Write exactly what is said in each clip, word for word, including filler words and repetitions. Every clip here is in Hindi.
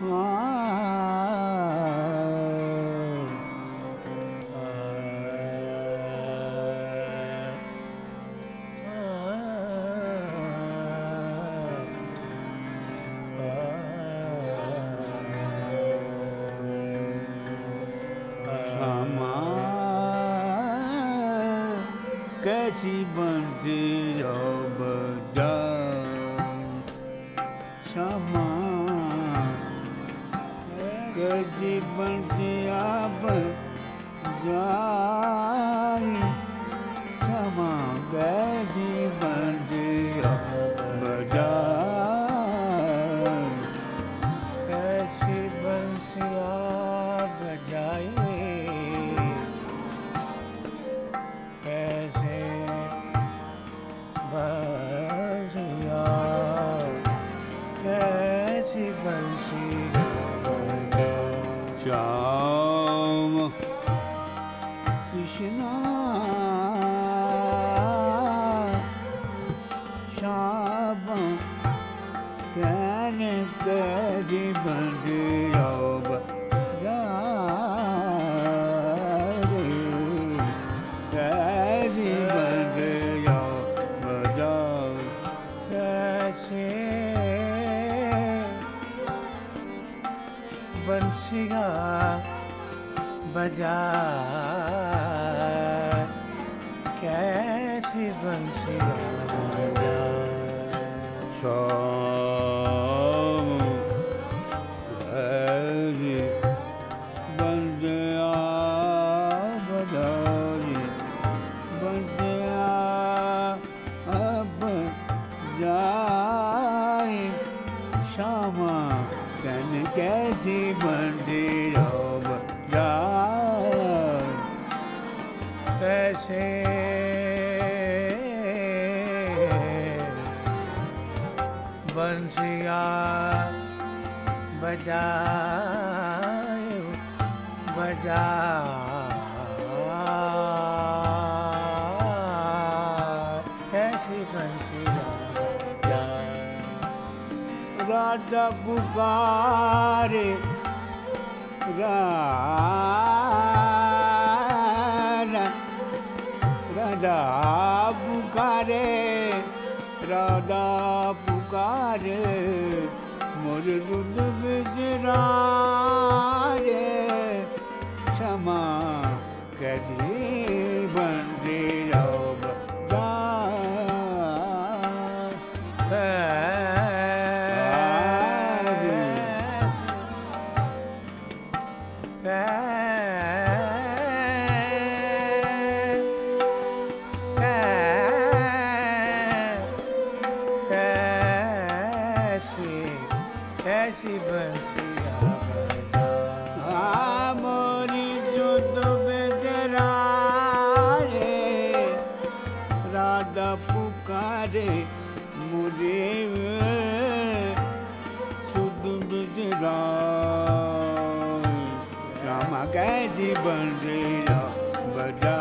कैसी बंसी अब क्षमा कैसी बंसी अब जाई क्षमा कैसी बंसी अब जाई कैसी बंसी अब जाई कैसे बंसिया कैसी बंसिया श्याम कृष्णा श्याम कहने कैसी बंसिया बंसिया बजा कैसी बंसिया बजा श्याम कैसी बंसिया बजाई बंसिया अब जाए श्यामा कन कैसी बंसी अब जाए कैसे बंसिया बजाए बजा कैसी बंसिया राधा पुकारे राधा पुकारे राधा पुकारे मोर रुद बिजरारे क्षमा कैसी बंसी अब कैसी बंसिया बजा मोरी जुद बेजरारे राधा पुकारे मुझे सुध बिजरा रामा कैसी बंसिया बजा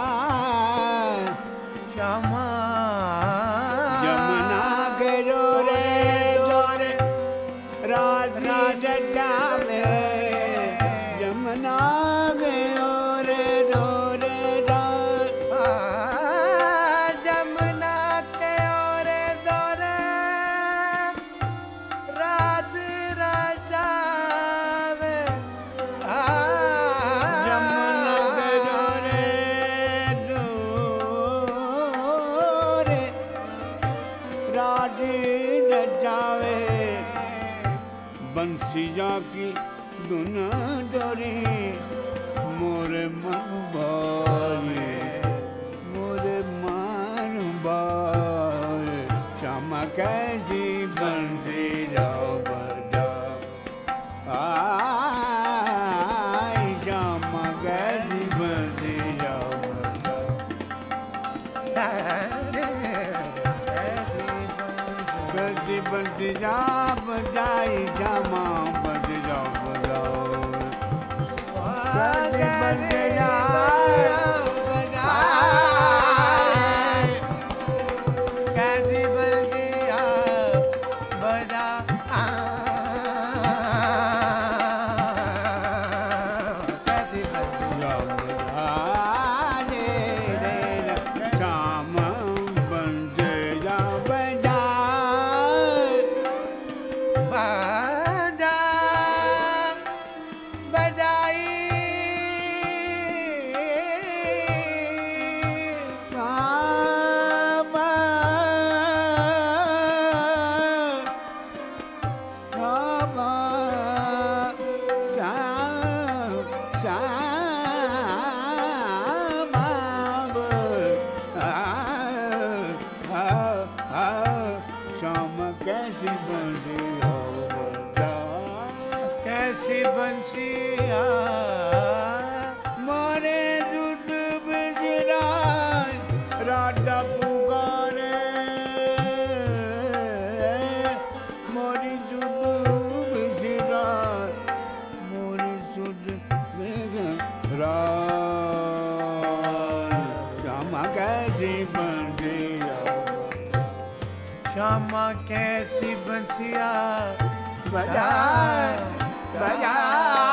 श्यामा जमुना के रे डोरे राजी जचावे जमुना गयो रे डोरे जमुना के ओरे दोरे राज रचावे जमुना गयो रे डोरे राजी रचावे बंसिया की धुन डोरी मोरे मन बाए मोरे मन बाए श्यामा कैसी बंसी बजा आई श्यामा कैसी बंसी कैसी बंसी बजाई श्यामा बजा बजाओ कैसी बंसी कैसी बंसिया बजा बजाई श्यामा श्यामा श्यामा श्यामा कैसी बंसी हो बजा कैसी बंसिया मारे जुद बिजरा राधा पुकारे मोरी जुद बिजरा मोरी जुद बिजरा श्यामा कैसी बंसिया श्यामा कैसी बंसिया बजा बजा